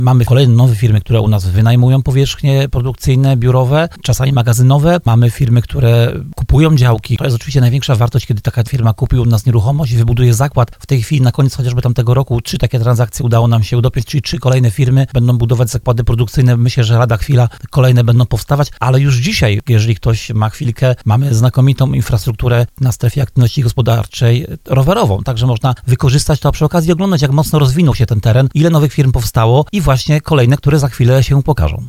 Mamy kolejne nowe firmy, które u nas wynajmują powierzchnie produkcyjne, biurowe, czasami magazynowe. Mamy firmy, które kupują działki. To jest oczywiście największa wartość, kiedy taka firma kupi u nas nieruchomość i wybuduje zakład. W tej chwili na koniec chociażby tamtego roku 3 takie transakcje udało nam się dopiąć, czyli 3 kolejne firmy będą budować zakłady produkcyjne. Myślę, że lada chwila kolejne będą powstawać, ale już dzisiaj, jeżeli ktoś ma chwilkę, mamy znakomitą infrastrukturę na strefie aktywności gospodarczej rowerową, także można wykorzystać to, a przy okazji oglądać, jak mocno rozwinął się ten teren, ile nowych firm powstało i właśnie kolejne, które za chwilę się pokażą.